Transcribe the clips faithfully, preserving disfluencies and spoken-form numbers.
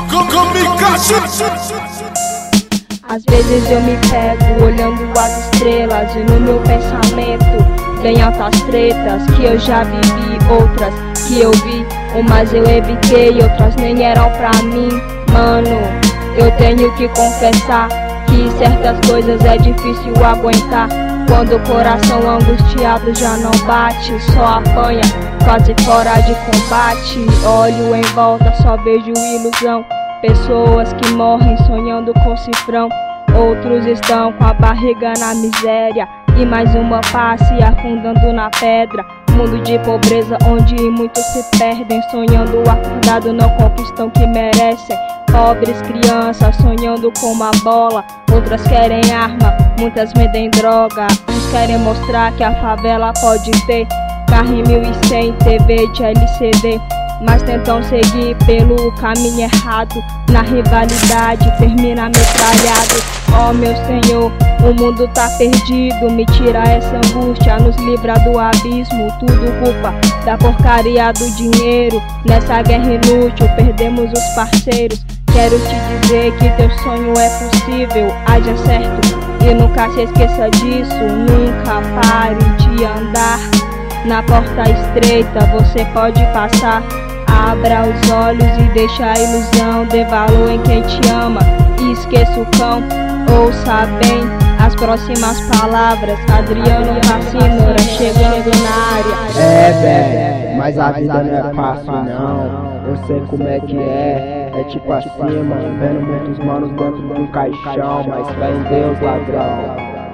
Às vezes eu me pego olhando as estrelas e no meu pensamento vem altas tretas que eu já vivi, outras que eu vi, umas eu evitei, outras nem eram pra mim. Mano, eu tenho que confessar que certas coisas é difícil aguentar. Quando o coração angustiado já não bate, só apanha, quase fora de combate. Olho em volta, só vejo ilusão, pessoas que morrem sonhando com cifrão. Outros estão com a barriga na miséria e mais uma paz se afundando na pedra. Mundo de pobreza onde muitos se perdem, sonhando acordado não conquistam o que merecem. Pobres crianças sonhando com uma bola, outras querem arma, muitas vendem droga. Uns querem mostrar que a favela pode ter carro mil e cem, T V de L C D, mas tentam seguir pelo caminho errado. Na rivalidade termina metralhado. Ó meu Senhor, o mundo tá perdido, me tira essa angústia, nos livra do abismo. Tudo culpa da porcaria do dinheiro, nessa guerra inútil perdemos os parceiros. Quero te dizer que teu sonho é possível, haja certo e nunca se esqueça disso. Nunca pare de andar na porta estreita, você pode passar. Abra os olhos e deixa a ilusão, dê valor em quem te ama e esqueça o cão. Ouça bem as próximas palavras, Adriano Cassinora chegando na área. É, bebê, mas a vida não é fácil não, eu sei como é que é. É tipo assim, mano, vendo muitos manos dentro de um caixão, mas fé em Deus, ladrão.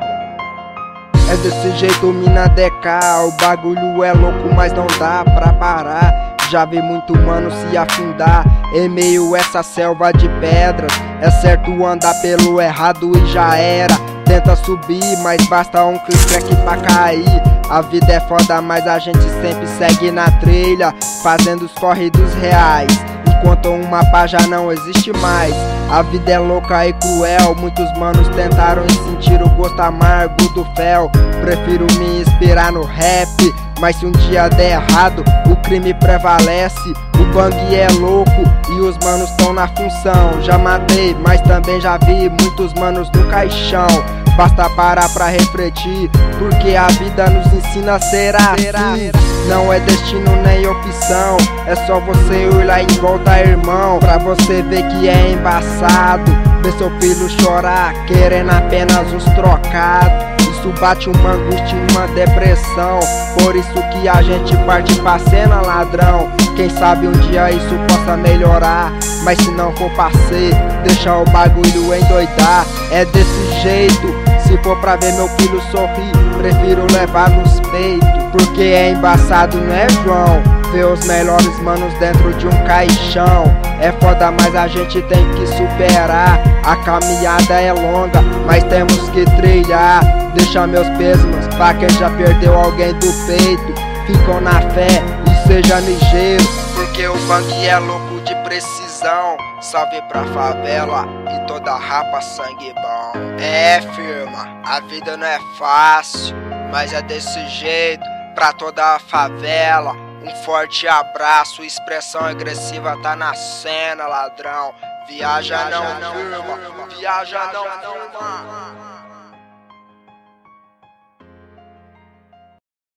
É desse jeito, mina deca, o bagulho é louco, mas não dá pra parar. Já vi muito mano se afundar em meio essa selva de pedras. É certo andar pelo errado e já era. Tenta subir, mas basta um clique pra cair. A vida é foda, mas a gente sempre segue na trilha, fazendo os corridos reais, enquanto uma pá já não existe mais. A vida é louca e cruel, muitos manos tentaram sentir o gosto amargo do fel. Prefiro me inspirar no rap, mas se um dia der errado, o crime prevalece. O bang é louco e os manos tão na função. Já matei, mas também já vi muitos manos no caixão. Basta parar pra refletir, porque a vida nos ensina a ser assim. Não é destino nem opção, é só você olhar em volta, irmão, pra você ver que é embaçado ver seu filho chorar, querendo apenas uns trocados. Isso bate uma angústia e uma depressão, por isso que a gente parte pra cena, ladrão. Quem sabe um dia isso possa melhorar, mas se não for pra ser, deixa o bagulho endoidar. É desse jeito, se for pra ver meu filho sorrir, prefiro levar nos peitos, porque é embaçado, não é, João? Ver os melhores manos dentro de um caixão. É foda, mas a gente tem que superar. A caminhada é longa, mas temos que trilhar. Deixa meus pêsames pra quem já perdeu alguém do peito. Ficam na fé e seja ligeiro, porque o bang é louco de precisão. Salve pra favela e toda rapa sangue bom. É, firma, a vida não é fácil, mas é desse jeito pra toda a favela. Um forte abraço, expressão agressiva tá na cena, ladrão. Viaja não, firma, viaja não, firma.